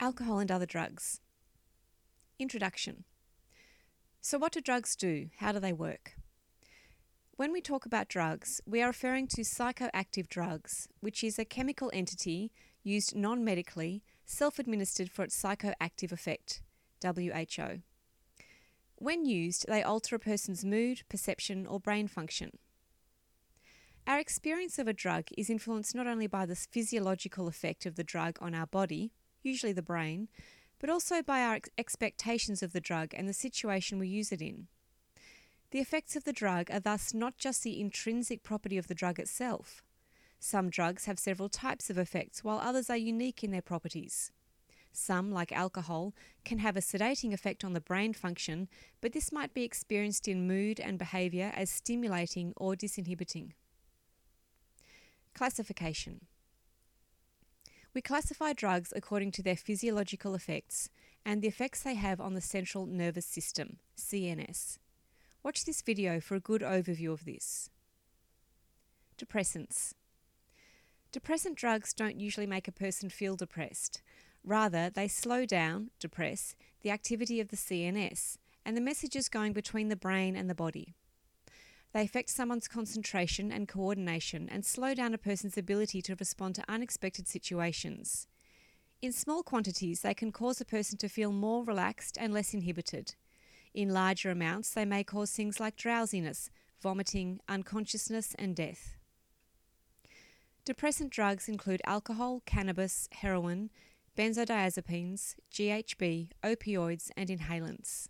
Alcohol and other drugs. Introduction. So what do drugs do? How do they work? When we talk about drugs, we are referring to psychoactive drugs, which is a chemical entity used non-medically, self-administered for its psychoactive effect, WHO. When used, they alter a person's mood, perception, or brain function. Our experience of a drug is influenced not only by the physiological effect of the drug on our body, usually the brain, but also by our expectations of the drug and the situation we use it in. The effects of the drug are thus not just the intrinsic property of the drug itself. Some drugs have several types of effects, while others are unique in their properties. Some, like alcohol, can have a sedating effect on the brain function, but this might be experienced in mood and behaviour as stimulating or disinhibiting. Classification. We classify drugs according to their physiological effects and the effects they have on the central nervous system, CNS. Watch this video for a good overview of this. Depressants. Depressant drugs don't usually make a person feel depressed. Rather, they slow down, depress, the activity of the CNS and the messages going between the brain and the body. They affect someone's concentration and coordination and slow down a person's ability to respond to unexpected situations. In small quantities, they can cause a person to feel more relaxed and less inhibited. In larger amounts, they may cause things like drowsiness, vomiting, unconsciousness, and death. Depressant drugs include alcohol, cannabis, heroin, benzodiazepines, GHB, opioids, and inhalants.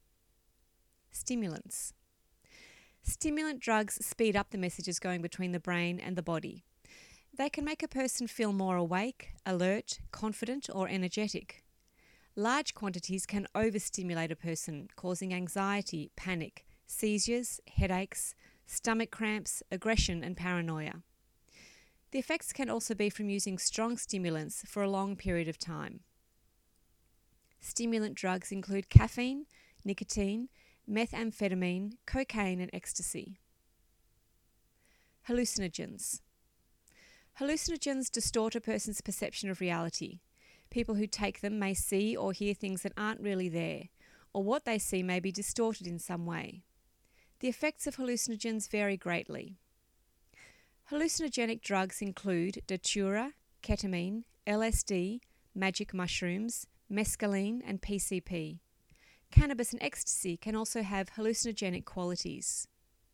Stimulants. Stimulant drugs speed up the messages going between the brain and the body. They can make a person feel more awake, alert, confident, or energetic. Large quantities can overstimulate a person, causing anxiety, panic, seizures, headaches, stomach cramps, aggression, and paranoia. The effects can also be from using strong stimulants for a long period of time. Stimulant drugs include caffeine, nicotine, methamphetamine, cocaine, and ecstasy. Hallucinogens. Hallucinogens distort a person's perception of reality. People who take them may see or hear things that aren't really there, or what they see may be distorted in some way. The effects of hallucinogens vary greatly. Hallucinogenic drugs include datura, ketamine, LSD, magic mushrooms, mescaline, and PCP. Cannabis and ecstasy can also have hallucinogenic qualities.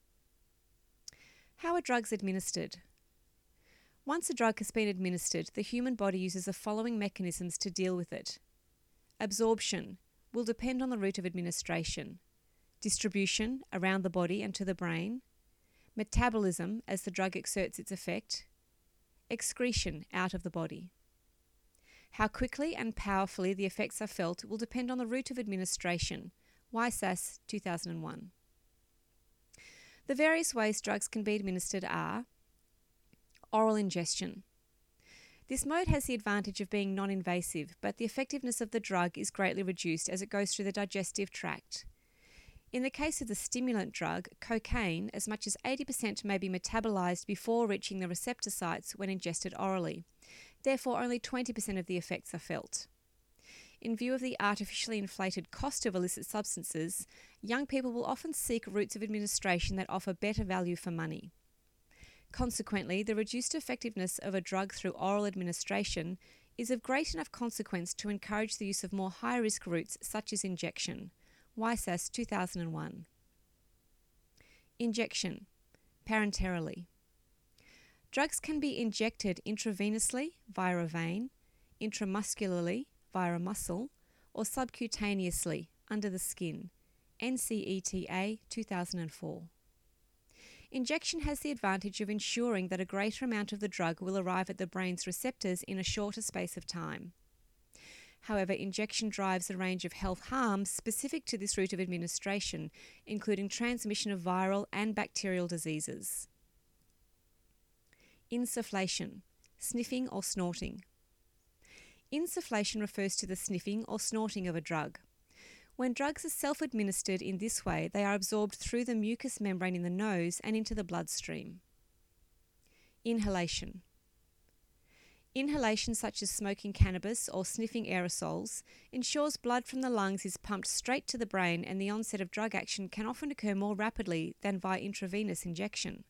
How are drugs administered? Once a drug has been administered, the human body uses the following mechanisms to deal with it. Absorption will depend on the route of administration. Distribution around the body and to the brain. Metabolism as the drug exerts its effect. Excretion out of the body. How quickly and powerfully the effects are felt will depend on the route of administration. Weisshaus, 2001. The various ways drugs can be administered are oral ingestion. This mode has the advantage of being non-invasive, but the effectiveness of the drug is greatly reduced as it goes through the digestive tract. In the case of the stimulant drug, cocaine, as much as 80% may be metabolized before reaching the receptor sites when ingested orally. Therefore, only 20% of the effects are felt. In view of the artificially inflated cost of illicit substances, young people will often seek routes of administration that offer better value for money. Consequently, the reduced effectiveness of a drug through oral administration is of great enough consequence to encourage the use of more high-risk routes such as injection. Weisshaus, 2001. Injection, parenterally. Drugs can be injected intravenously via a vein, intramuscularly via a muscle, or subcutaneously under the skin. NCETA, 2004. Injection has the advantage of ensuring that a greater amount of the drug will arrive at the brain's receptors in a shorter space of time. However, injection drives a range of health harms specific to this route of administration, including transmission of viral and bacterial diseases. Insufflation, sniffing or snorting. Insufflation refers to the sniffing or snorting of a drug. When drugs are self-administered in this way, they are absorbed through the mucous membrane in the nose and into the bloodstream. Inhalation. Inhalation such as smoking cannabis or sniffing aerosols ensures blood from the lungs is pumped straight to the brain, and the onset of drug action can often occur more rapidly than via intravenous injection.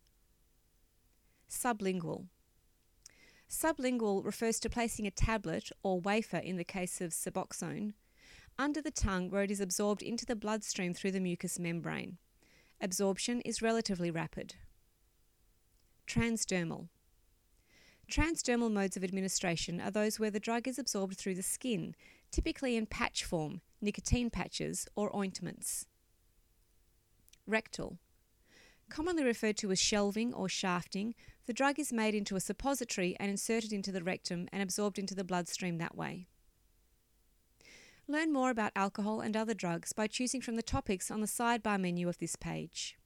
Sublingual. Sublingual refers to placing a tablet or wafer, in the case of Suboxone, under the tongue where it is absorbed into the bloodstream through the mucous membrane. Absorption is relatively rapid. Transdermal. Transdermal modes of administration are those where the drug is absorbed through the skin, typically in patch form, nicotine patches, or ointments. Rectal. Commonly referred to as shelving or shafting, the drug is made into a suppository and inserted into the rectum and absorbed into the bloodstream that way. Learn more about alcohol and other drugs by choosing from the topics on the sidebar menu of this page.